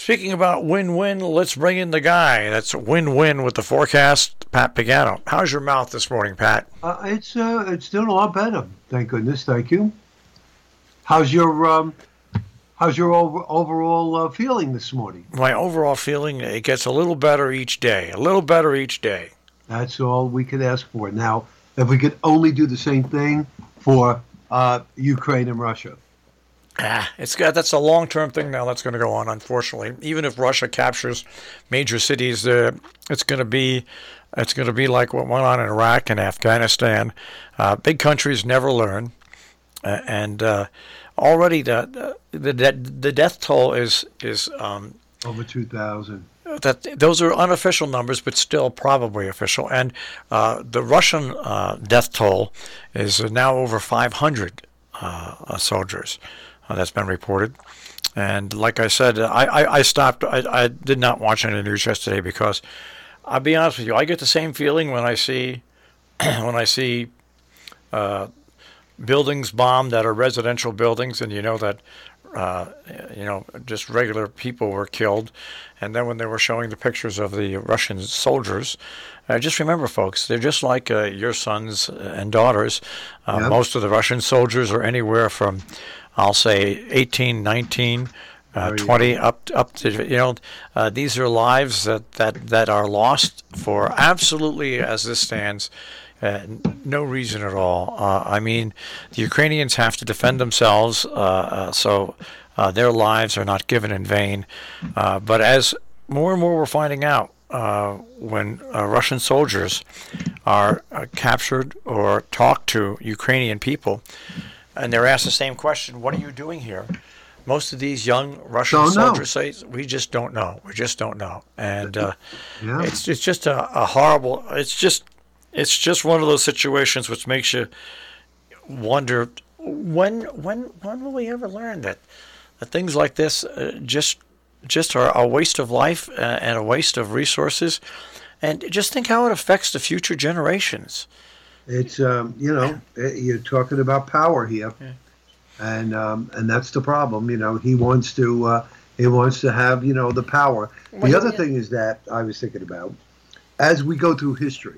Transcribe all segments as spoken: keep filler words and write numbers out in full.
Speaking about win-win, let's bring in the guy. That's win-win with the forecast, Pat Pagano. How's your mouth this morning, Pat? Uh, it's uh, it's doing a lot better. Thank goodness. Thank you. How's your um, how's your over, overall uh, feeling this morning? My overall feeling, it gets a little better each day. A little better each day. That's all we could ask for. Now, if we could only do the same thing for uh, Ukraine and Russia. Ah, it's got that's a long-term thing now. That's going to go on, unfortunately. Even if Russia captures major cities, uh, it's going to be it's going to be like what went on in Iraq and Afghanistan. Uh, big countries never learn, uh, and uh, already the the the death toll is is um, over two thousand. That those are unofficial numbers, but still probably official. And uh, the Russian uh, death toll is now over five hundred uh, soldiers. Uh, that's been reported. And like I said, I, I, I stopped. I, I did not watch any news yesterday because I'll be honest with you, I get the same feeling when I see when I see uh, buildings bombed that are residential buildings, and you know that uh, you know just regular people were killed. And then when they were showing the pictures of the Russian soldiers, uh, just remember, folks, they're just like uh, your sons and daughters. Uh, yep. Most of the Russian soldiers are anywhere from, I'll say, eighteen, nineteen, uh, twenty, up up to, you know, uh, these are lives that, that, that are lost for absolutely, as this stands, uh, no reason at all. Uh, I mean, the Ukrainians have to defend themselves, uh, uh, so uh, their lives are not given in vain. Uh, but as more and more we're finding out, uh, when uh, Russian soldiers are uh, captured or talk to Ukrainian people, and they're asked the same question, what are you doing here? Most of these young Russian don't soldiers know. say, we just don't know. We just don't know. And uh, yeah. it's it's just a, a horrible, it's just it's just one of those situations which makes you wonder, when when when will we ever learn that, that things like this uh, just just are a waste of life uh, and a waste of resources? And just think how it affects the future generations. It's, um, you know, you're talking about power here. Yeah. And um, and that's the problem. You know, he wants to uh, he wants to have, you know, the power. Well, the other yeah. thing is that I was thinking about, as we go through history,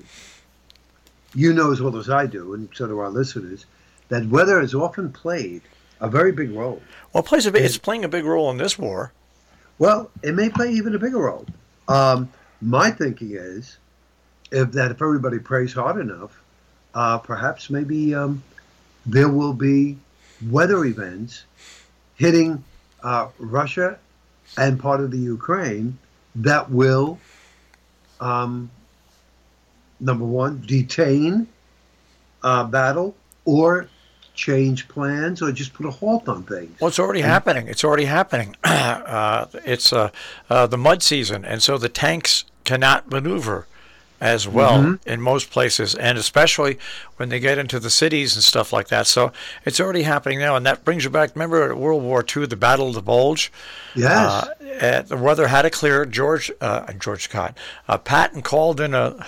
you know as well as I do, and so do our listeners, that weather has often played a very big role. Well, it plays a big, it's playing a big role in this war. Well, it may play even a bigger role. Um, my thinking is, if that if everybody prays hard enough, uh, perhaps maybe um, there will be weather events hitting uh, Russia and part of the Ukraine that will, um, number one, detain uh, battle or change plans or just put a halt on things. Well, it's already and, happening. It's already happening. uh, it's uh, uh, the mud season, and so the tanks cannot maneuver as well mm-hmm. in most places, and especially when they get into the cities and stuff like that. So it's already happening now, and that brings you back. Remember World War Two, the Battle of the Bulge? Yes. Uh, the weather had to clear. George, uh, George Scott, uh, Patton called in a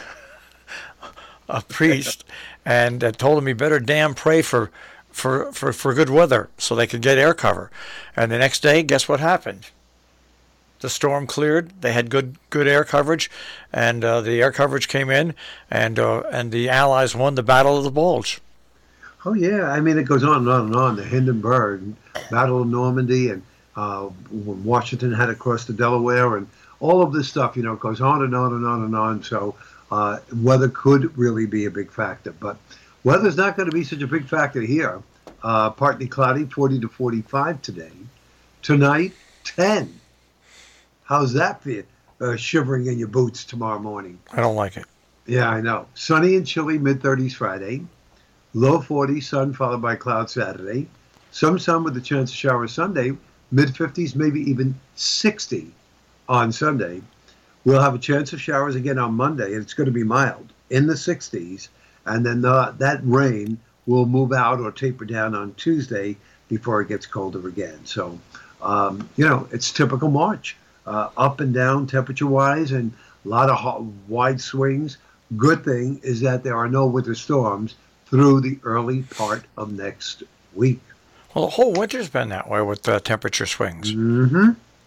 a priest and uh, told him he better damn pray for, for, for, for good weather so they could get air cover. And the next day, guess what happened? The storm cleared. They had good good air coverage, and uh, the air coverage came in, and uh, and the Allies won the Battle of the Bulge. Oh yeah, I mean it goes on and on and on. The Hindenburg, Battle of Normandy, and uh, when Washington had to cross the Delaware, and all of this stuff. You know, it goes on and on and on and on. So uh, weather could really be a big factor, but weather's not going to be such a big factor here. Uh, partly cloudy, forty to forty-five today. Tonight, ten. How's that for you? Uh, shivering in your boots tomorrow morning? I don't like it. Yeah, I know. Sunny and chilly, mid-thirties Friday. Low forties, sun followed by cloud Saturday. Some sun with a chance of shower Sunday. Mid-fifties, maybe even sixty on Sunday. We'll have a chance of showers again on Monday, and it's going to be mild in the sixties. And then the, that rain will move out or taper down on Tuesday before it gets colder again. So, um, you know, it's typical March. Uh, up and down temperature-wise, and a lot of hot, wide swings. Good thing is that there are no winter storms through the early part of next week. Well, the whole winter's been that way with uh, temperature swings. Mm-hmm.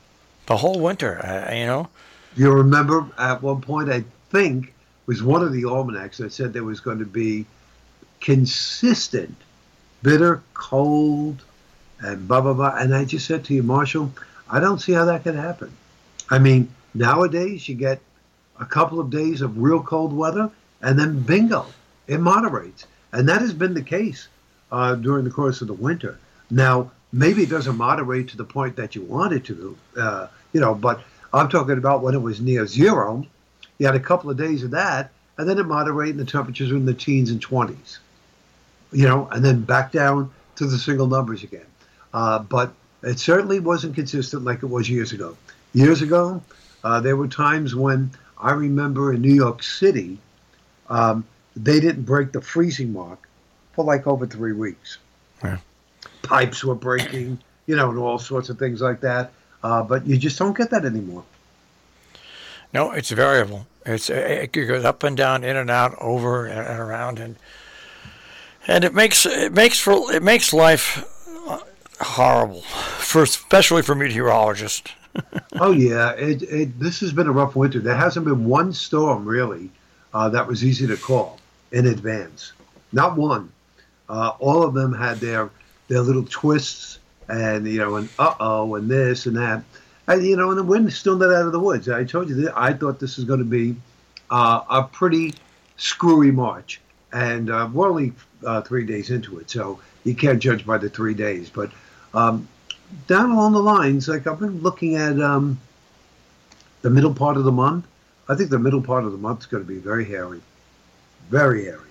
The whole winter, uh, you know. You remember at one point, I think, was one of the almanacs that said there was going to be consistent, bitter cold, and blah, blah, blah. And I just said to you, Marshall, I don't see how that could happen. I mean, nowadays you get a couple of days of real cold weather, and then bingo, it moderates. And that has been the case uh, during the course of the winter. Now, maybe it doesn't moderate to the point that you want it to, uh, you know, but I'm talking about when it was near zero. You had a couple of days of that, and then it moderated, and the temperatures were in the teens and twenties, you know, and then back down to the single numbers again. Uh, but it certainly wasn't consistent like it was years ago. Years ago, uh, there were times when I remember in New York City, um, they didn't break the freezing mark for like over three weeks. Yeah. Pipes were breaking, you know, and all sorts of things like that. Uh, but you just don't get that anymore. No, it's variable. It's it goes up and down, in and out, over and around, and and it makes it makes for it makes life horrible, for especially for meteorologists. Oh yeah, it, it this has been a rough winter. There hasn't been one storm really uh, that was easy to call in advance. Not one. Uh, all of them had their their little twists, and you know, and uh oh, and this and that. And, you know, and the wind's still not out of the woods. I told you that I thought this was going to be uh, a pretty screwy March. And uh, we're only uh, three days into it, so you can't judge by the three days. But um, down along the lines, like I've been looking at um, the middle part of the month. I think the middle part of the month is going to be very hairy. Very hairy.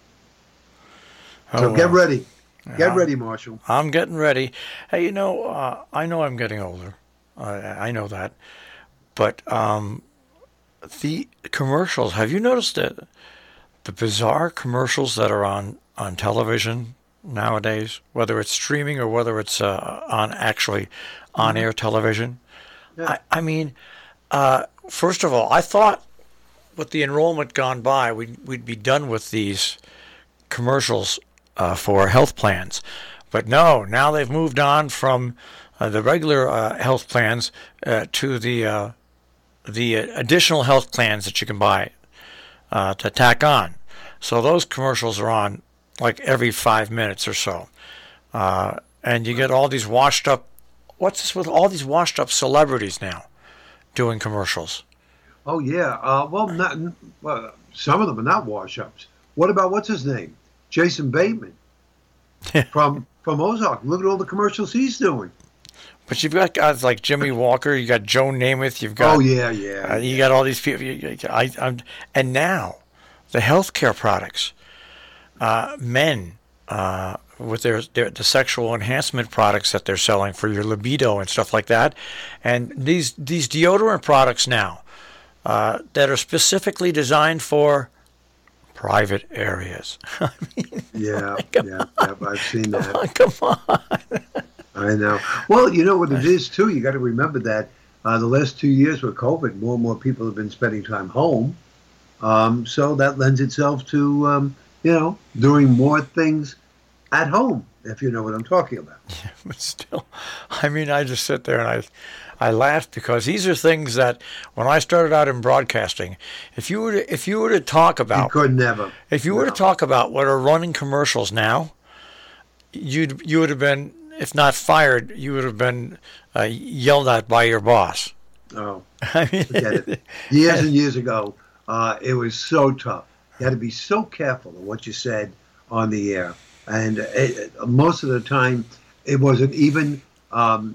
So Oh, get well. ready. Get Yeah. ready, Marshall. I'm getting ready. Hey, you know, uh, I know I'm getting older. I, I know that. But um, the commercials, have you noticed that the bizarre commercials that are on, on television nowadays, whether it's streaming or whether it's uh, on actually on-air television? Yeah. I, I mean, uh, first of all, I thought with the enrollment gone by, we'd, we'd be done with these commercials uh, for health plans. But no, now they've moved on from uh, the regular uh, health plans uh, to the uh, the additional health plans that you can buy uh, to tack on. So those commercials are on like every five minutes or so. Uh, and you get all these washed up, what's this with all these washed up celebrities now doing commercials? Oh yeah. Uh, well, not well, some of them are not wash-ups. What about what's his name? Jason Bateman from from Ozark. Look at all the commercials he's doing. But you've got guys like Jimmy Walker, you got Joe Namath, you've got Oh yeah, yeah. uh, you got all these people. You- you- I, I'm, and now the healthcare products, uh, men uh, with their, their the sexual enhancement products that they're selling for your libido and stuff like that, and these these deodorant products now uh, that are specifically designed for private areas. I mean, Yeah, come yeah, yeah. I've seen that. on, come on. I know. Well, you know what it is too. You got to remember that uh, the last two years with COVID, more and more people have been spending time home. Um, so that lends itself to um, you know doing more things at home, if you know what I'm talking about. But still, I mean, I just sit there and I, I laugh because these are things that when I started out in broadcasting, if you were to, if you were to talk You about could never. if you were to No. talk about what are running commercials now, you'd you would have been, if not fired, you would have been uh, yelled at by your boss. Oh, I mean, forget it. Years and years ago, uh, it was so tough. You had to be so careful of what you said on the air. And it, most of the time, it wasn't even um,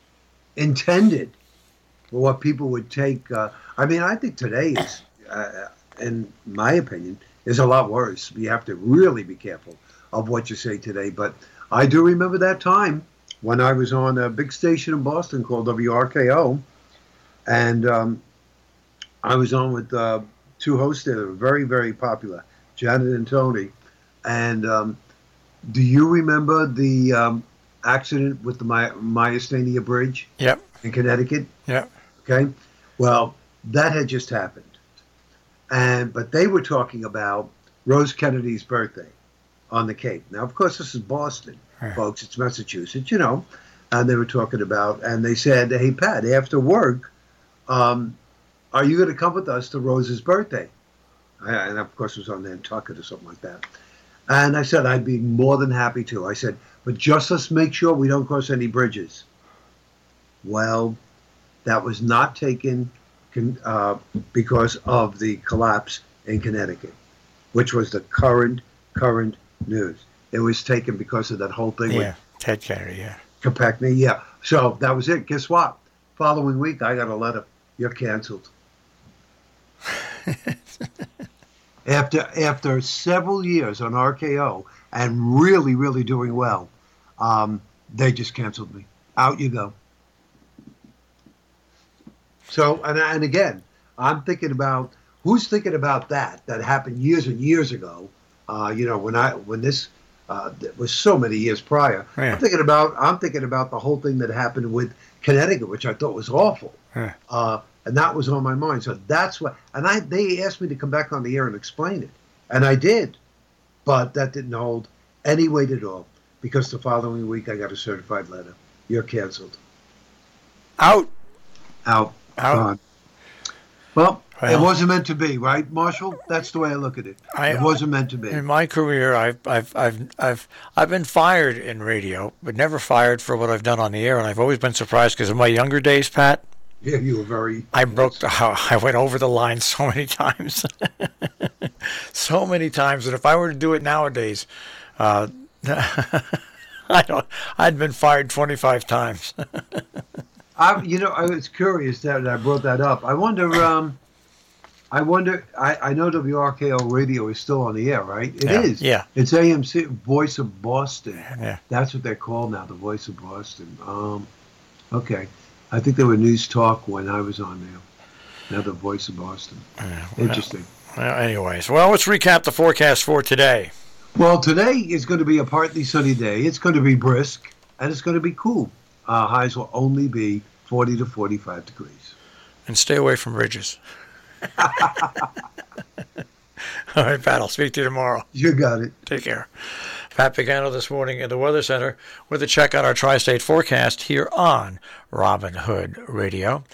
intended for what people would take. Uh, I mean, I think today is, uh, in my opinion, is a lot worse. You have to really be careful of what you say today. But I do remember that time when I was on a big station in Boston called W R K O, and um, I was on with uh, two hosts that were very, very popular, Janet and Tony. And um, do you remember the um, accident with the My- Myasthenia Bridge Yep, in Connecticut? yep. Okay. Well, that had just happened. And but they were talking about Rose Kennedy's birthday on the Cape. Now, of course, this is Boston, Right. folks. It's Massachusetts, you know. and they were talking about, and they said, "Hey, Pat, after work, um, are you going to come with us to Rose's birthday?" I, and of course, it was on Nantucket or something like that. And I said, I'd be more than happy to. I said, but just let's make sure we don't cross any bridges. Well, that was not taken uh, because of the collapse in Connecticut, which was the current, current news. It was taken because of that whole thing Yeah, with Ted Kennedy, yeah. Kopechne. Yeah. So that was it. Guess what? Following week, I got a letter. You're canceled. After after several years on R K O and really, really doing well, um, they just canceled me. Out you go. So, and, and again, I'm thinking about, who's thinking about that? That happened years and years ago. Uh, you know, when I when this uh, was so many years prior. Yeah. I'm thinking about I'm thinking about the whole thing that happened with Connecticut, which I thought was awful. Yeah. Uh, and that was on my mind. So that's what, and I they asked me to come back on the air and explain it. And I did. But that didn't hold any weight at all, because the following week I got a certified letter. You're canceled. Out. Out. Out. Gone. Well, Well, it wasn't meant to be, right, Marshall? That's the way I look at it. I- it wasn't meant to be. In my career, I've I've I've I've I've been fired in radio, but never fired for what I've done on the air. And I've always been surprised because in my younger days, Pat, Yeah, you were very. I broke the I went over the line so many times, so many times that if I were to do it nowadays, uh, I don't. I'd been fired twenty-five times. I, you know, I was curious that I brought that up. I wonder. Um, I wonder. I, I know W R K O radio is still on the air, right? It is. Yeah, yeah. It's A M C, Voice of Boston. Yeah. That's what they're called now, the Voice of Boston. Um, okay. I think they were News Talk when I was on there. Now the Voice of Boston. Yeah, well, Interesting. Well, anyways, well, let's recap the forecast for today. Well, today is going to be a partly sunny day. It's going to be brisk, and it's going to be cool. Uh, highs will only be forty to forty-five degrees. And stay away from ridges. All right, Pat, I'll speak to you tomorrow. You got it. Take care. Pat Pagano this morning in the Weather Center with a check on our tri-state forecast here on Robin Hood Radio.